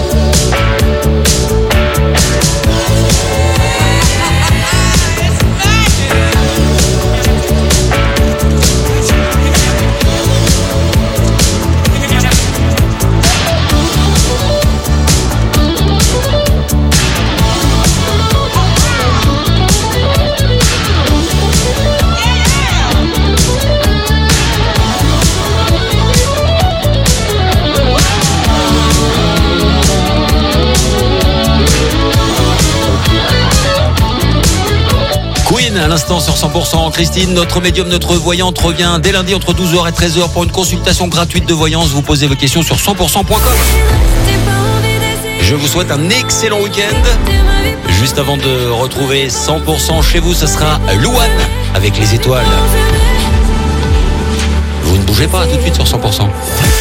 Queen à l'instant sur cent pour cent. Christine, notre médium, notre voyante revient dès lundi entre douze heures et treize heures pour une consultation gratuite de voyance. Vous posez vos questions sur cent pour cent point com. Je vous souhaite un excellent week-end. Juste avant de retrouver cent pour cent chez vous, ce sera Louane avec les étoiles. Vous ne bougez pas, tout de suite sur cent pour cent.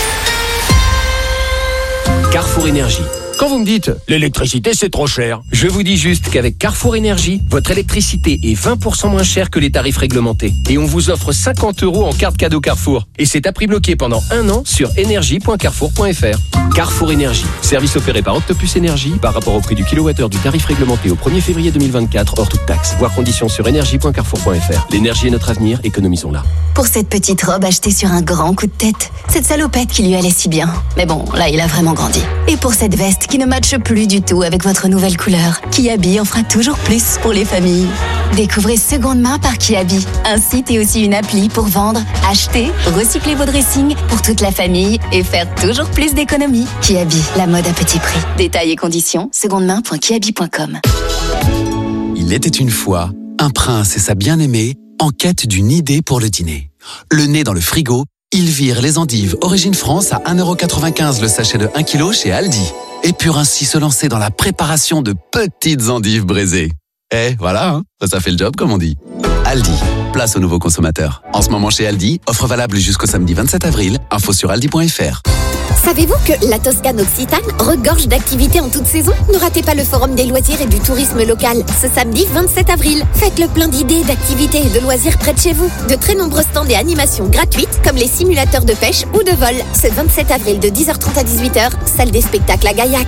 Carrefour Énergie. Quand vous me dites « l'électricité c'est trop cher », je vous dis juste qu'avec Carrefour Énergie, votre électricité est vingt pour cent moins chère que les tarifs réglementés. Et on vous offre cinquante euros en carte cadeau Carrefour. Et c'est à prix bloqué pendant un an sur énergie point carrefour point f r. Carrefour Énergie, service opéré par Octopus Énergie par rapport au prix du kilowattheure du tarif réglementé au premier février deux mille vingt-quatre hors toute taxe. Voir conditions sur énergie point carrefour point f r. L'énergie est notre avenir, économisons-la. Pour cette petite robe achetée sur un grand coup de tête. Cette salopette qui lui allait si bien. Mais bon, là, il a vraiment grandi. Et pour cette veste qui ne matche plus du tout avec votre nouvelle couleur. Kiabi en fera toujours plus pour les familles. Découvrez Seconde Main par Kiabi. Un site et aussi une appli pour vendre, acheter, recycler vos dressings pour toute la famille et faire toujours plus d'économies. Kiabi, la mode à petit prix. Détails et conditions, secondemain point kiabi point com. Il était une fois un prince et sa bien-aimée en quête d'une idée pour le dîner. Le nez dans le frigo, ils virent les endives Origine France à un euro quatre-vingt-quinze le sachet de un kilo chez Aldi. Et purent ainsi se lancer dans la préparation de petites endives braisées. Eh, voilà, hein, ça fait le job comme on dit. Aldi, place aux nouveaux consommateurs. En ce moment chez Aldi, offre valable jusqu'au samedi vingt-sept avril. Info sur aldi point fr. Savez-vous que la Toscane Occitane regorge d'activités en toute saison? Ne ratez pas le Forum des loisirs et du tourisme local ce samedi vingt-sept avril. Faites le plein d'idées, d'activités et de loisirs près de chez vous. De très nombreux stands et animations gratuites comme les simulateurs de pêche ou de vol. Ce vingt-sept avril de dix heures trente à dix-huit heures, salle des spectacles à Gaillac.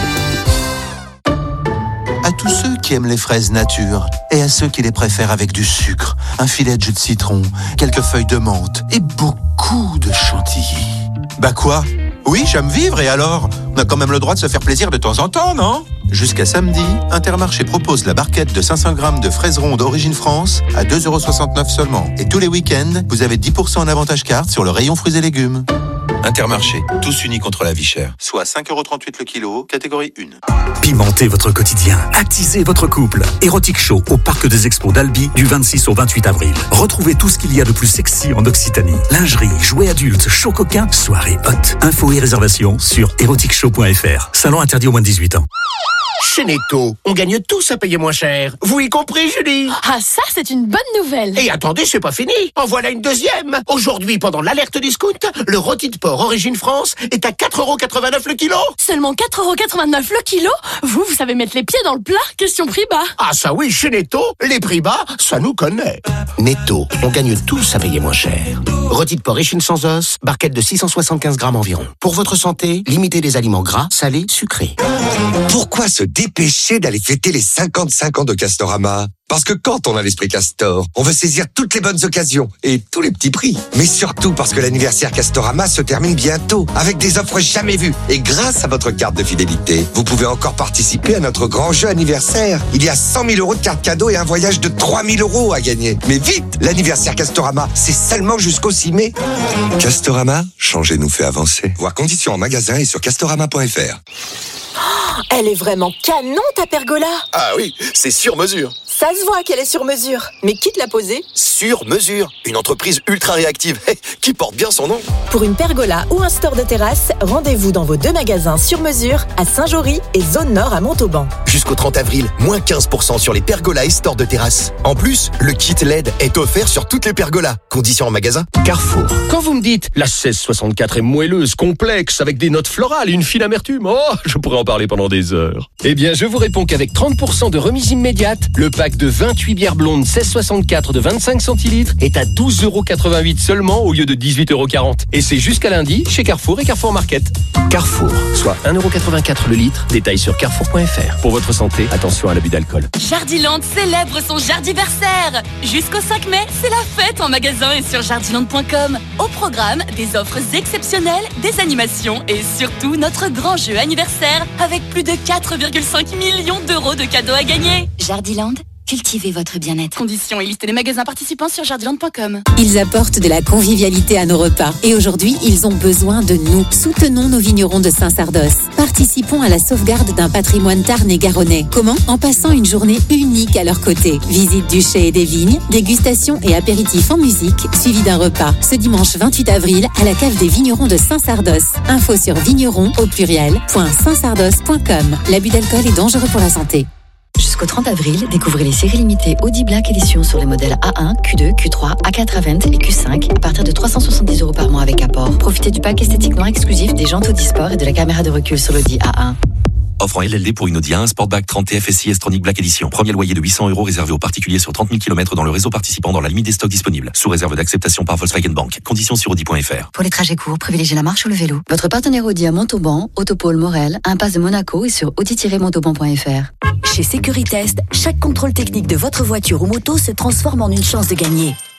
À tous ceux qui aiment les fraises nature et à ceux qui les préfèrent avec du sucre, un filet de jus de citron, quelques feuilles de menthe et beaucoup de chantilly. Bah quoi? Oui, j'aime vivre et alors? On a quand même le droit de se faire plaisir de temps en temps, non? Jusqu'à samedi, Intermarché propose la barquette de cinq cents grammes de fraises rondes Origine France à deux euros soixante-neuf seulement. Et tous les week-ends, vous avez dix pour cent en avantage carte sur le rayon fruits et légumes. Intermarché, tous unis contre la vie chère. Soit cinq euros trente-huit le kilo, catégorie un. Pimentez votre quotidien, attisez votre couple. Érotique Show au Parc des Expos d'Albi du vingt-six au vingt-huit avril. Retrouvez tout ce qu'il y a de plus sexy en Occitanie. Lingerie, jouets adultes, show coquin, soirée hot. Infos et réservations sur érotique show point fr. Salon interdit aux moins de dix-huit ans. Chez Netto, on gagne tous à payer moins cher. Vous y compris, Julie? Ah, ça, c'est une bonne nouvelle. Et attendez, c'est pas fini. En voilà une deuxième. Aujourd'hui, pendant l'alerte discount, le rôti de porc Origine France est à quatre euros quatre-vingt-neuf le kilo. Seulement quatre euros quatre-vingt-neuf le kilo? Vous, vous savez mettre les pieds dans le plat. Question prix bas. Ah ça oui, chez Netto, les prix bas, ça nous connaît. Netto, on gagne tous à payer moins cher. Rôti de porc échine sans os, barquette de six cent soixante-quinze grammes environ. Pour votre santé, limitez les aliments gras, salés, sucrés. Pourquoi se dépêcher d'aller fêter les cinquante-cinq ans de Castorama? Parce que quand on a l'esprit Castor, on veut saisir toutes les bonnes occasions et tous les petits prix. Mais surtout parce que l'anniversaire Castorama se termine bientôt avec des offres jamais vues. Et grâce à votre carte de fidélité, vous pouvez encore participer à notre grand jeu anniversaire. Il y a cent mille euros de cartes cadeaux et un voyage de trois mille euros à gagner. Mais vite, l'anniversaire Castorama, c'est seulement jusqu'au six mai. Castorama, changer nous fait avancer. Voir conditions en magasin et sur castorama point fr. Oh, elle est vraiment canon ta pergola. Ah oui, c'est sur mesure. Ça se voit qu'elle est sur mesure. Mais qui te l'a posée? Sur mesure, une entreprise ultra réactive qui porte bien son nom. Pour une pergola ou un store de terrasse, rendez-vous dans vos deux magasins sur mesure à Saint-Jory et Zone Nord à Montauban. Jusqu'au trente avril, moins quinze pour cent sur les pergolas et stores de terrasse. En plus, le kit L E D est offert sur toutes les pergolas. Conditions en magasin. Carrefour. Quand vous me dites la seize soixante-quatre est moelleuse, complexe, avec des notes florales et une fine amertume, oh, je pourrais en parler pendant des heures. Eh bien, je vous réponds qu'avec trente pour cent de remise immédiate, le pack de vingt-huit bières blondes seize soixante-quatre de vingt-cinq centilitres est à douze euros quatre-vingt-huit seulement au lieu de dix-huit euros quarante. Et c'est jusqu'à lundi chez Carrefour et Carrefour Market. Carrefour, soit un euro quatre-vingt-quatre le litre. Détail sur carrefour point fr. Pour votre santé, attention à l'abus d'alcool. Jardiland célèbre son jardiversaire. Jusqu'au cinq mai, c'est la fête en magasin et sur jardiland point com. Au programme, des offres exceptionnelles, des animations et surtout notre grand jeu anniversaire avec plus de quatre virgule cinq millions d'euros de cadeaux à gagner. Jardiland, cultivez votre bien-être. Conditions et liste des magasins participants sur jardiland point com. Ils apportent de la convivialité à nos repas. Et aujourd'hui, ils ont besoin de nous. Soutenons nos vignerons de Saint-Sardos. Participons à la sauvegarde d'un patrimoine tarn-et-garonnais. Comment? En passant une journée unique à leur côté. Visite du chai et des vignes, dégustation et apéritif en musique, suivi d'un repas. Ce dimanche vingt-huit avril, à la cave des vignerons de Saint-Sardos. Info sur vigneron au pluriel, point saint sardos point com. L'abus d'alcool est dangereux pour la santé. Jusqu'au trente avril, découvrez les séries limitées Audi Black Edition sur les modèles A un, Q deux, Q trois, A quatre Avant et Q cinq à partir de trois cent soixante-dix euros par mois avec apport. Profitez du pack esthétiquement exclusif des jantes Audi Sport et de la caméra de recul sur l'Audi A un. Offre en L L D pour une Audi A un Sportback trente T F S I S-Tronic Black Edition. Premier loyer de huit cents euros réservé aux particuliers sur trente mille kilomètres dans le réseau participant dans la limite des stocks disponibles. Sous réserve d'acceptation par Volkswagen Bank. Conditions sur audi point fr. Pour les trajets courts, privilégiez la marche ou le vélo. Votre partenaire Audi à Montauban, Autopôle Morel, Impasse de Monaco et sur audi tiret montauban point fr. Chez Securitest, chaque contrôle technique de votre voiture ou moto se transforme en une chance de gagner.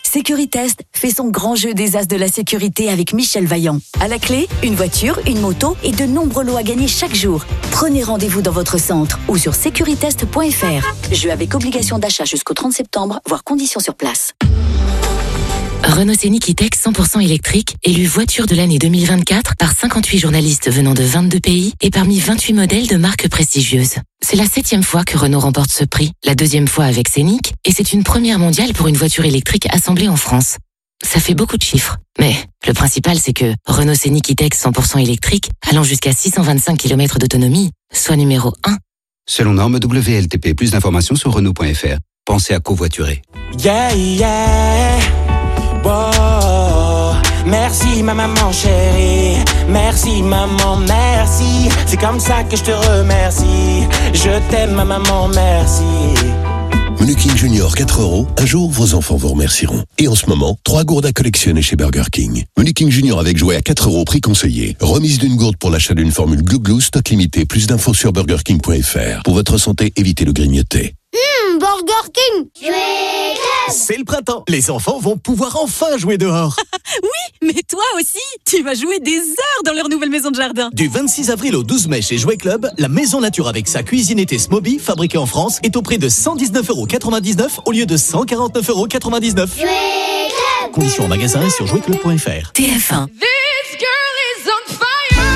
Sécuritest fait son grand jeu des as de la sécurité avec Michel Vaillant. À la clé, une voiture, une moto et de nombreux lots à gagner chaque jour. Prenez rendez-vous dans votre centre ou sur sécuritest point f r. Jeu avec obligation d'achat jusqu'au trente septembre, voire conditions sur place. Renault Scénic E-Tech cent pour cent électrique, élu voiture de l'année deux mille vingt-quatre par cinquante-huit journalistes venant de vingt-deux pays et parmi vingt-huit modèles de marques prestigieuses. C'est la septième fois que Renault remporte ce prix, la deuxième fois avec Scénic, et c'est une première mondiale pour une voiture électrique assemblée en France. Ça fait beaucoup de chiffres, mais le principal c'est que Renault Scénic E-Tech cent pour cent électrique, allant jusqu'à six cent vingt-cinq kilomètres d'autonomie, soit numéro un. Selon norme W L T P, plus d'informations sur Renault point f r. Pensez à covoiturer. Yeah, yeah. Wow. Merci ma maman chérie, merci maman, merci. C'est comme ça que je te remercie. Je t'aime ma maman, merci. Menu King Junior quatre euros, un jour vos enfants vous remercieront. Et en ce moment, trois gourdes à collectionner chez Burger King. Menu King Junior avec jouet à quatre euros, prix conseillé. Remise d'une gourde pour l'achat d'une formule Glou Glou, stock limité. Plus d'infos sur burger king point f r. Pour votre santé, évitez le grignoter. Mmh, Burger King. C'est le printemps. Les enfants vont pouvoir enfin jouer dehors. Oui, mais toi aussi, tu vas jouer des heures dans leur nouvelle maison de jardin. Du vingt-six avril au douze mai chez Jouet Club, la maison nature avec sa cuisine été Smoby, fabriquée en France, est au prix de cent dix-neuf euros quatre-vingt-dix-neuf au lieu de cent quarante-neuf euros quatre-vingt-dix-neuf. Jouet Club. Conditions en magasin et sur jouet club point f r. T F un. This girl is on fire.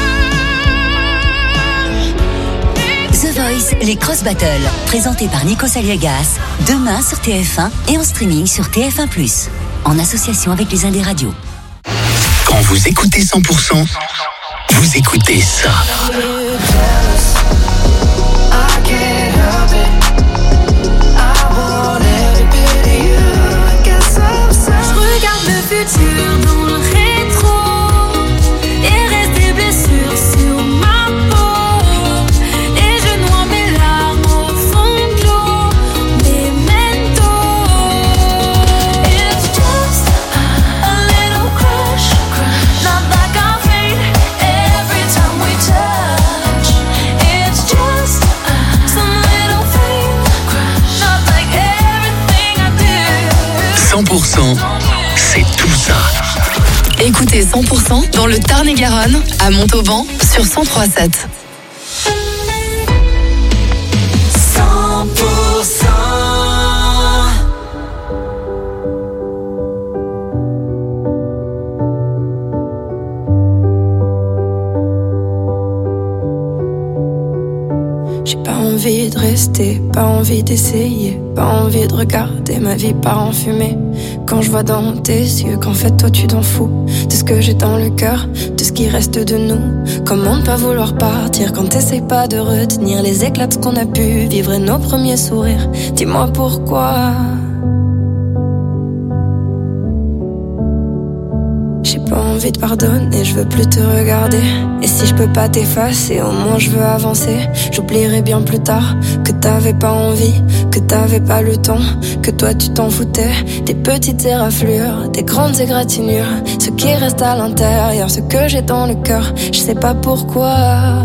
The Voice, les Cross Battles, présentés par Nico Saliegas, demain sur T F un et en streaming sur T F un plus, en association avec les Indés Radio. Quand vous écoutez cent pour cent, vous écoutez ça. Je regarde le futur dans le rétro et reste des blessures sur ma peau. Et je noie mes larmes au fond de l'eau. Memento. It's just a little crush, not like I fade every time we touch. It's just some little thing, not like everything I do. cent pour cent, c'est tout ça. Écoutez cent pour cent dans le Tarn-et-Garonne, à Montauban, sur cent trois virgule sept. cent pour cent. J'ai pas envie de rester, pas envie d'essayer, pas envie de regarder ma vie part en fumée. Quand je vois dans tes yeux qu'en fait toi tu t'en fous de ce que j'ai dans le cœur, de ce qui reste de nous. Comment ne pas vouloir partir quand t'essayes pas de retenir les éclats de ce qu'on a pu vivre et nos premiers sourires. Dis-moi pourquoi. J'ai pas envie de pardonner, je veux plus te regarder. Et si je peux pas t'effacer, au moins je veux avancer. J'oublierai bien plus tard que t'avais pas envie, que t'avais pas le temps, que toi tu t'en foutais. Des petites éraflures, des grandes égratignures, ce qui reste à l'intérieur, ce que j'ai dans le cœur, je sais pas pourquoi.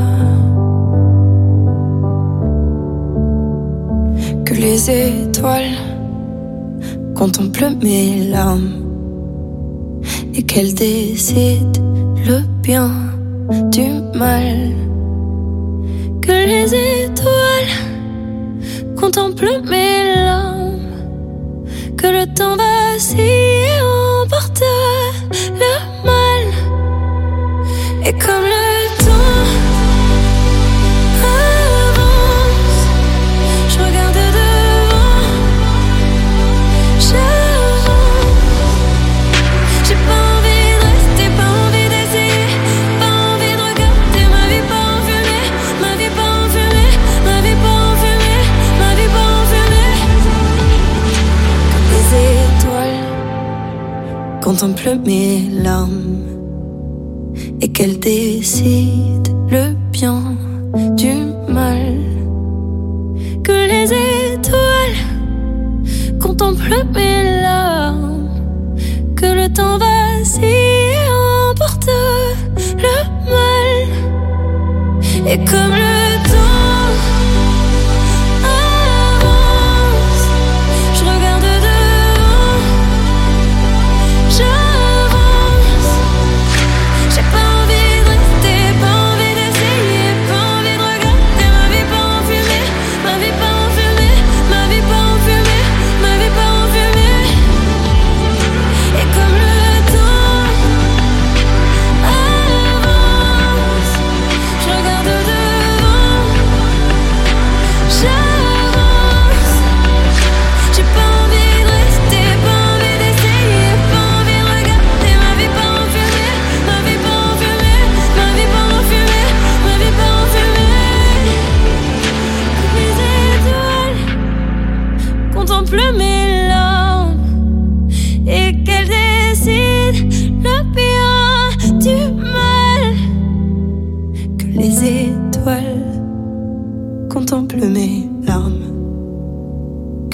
Que les étoiles contemplent mes larmes et qu'elle décide le bien du mal. Que les étoiles contemplent mes larmes, que le temps vacille et emporte le mal. Et comme le temps avance, je regarde devant, j'avance. J'ai pas envie de rester, pas envie d'essayer, pas envie de regarder ma vie pas en fumée, ma vie pas en fumée, ma vie pas en fumée, ma vie pas en fumée. Comme les étoiles contemplent mes larmes et qu'elles décident le bien du mal. Que les étoiles contemplent mes larmes, que le temps vacille et emporte le mal. Et comme le temps avance, je regarde devant,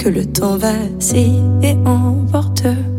que le temps vacille et emporte.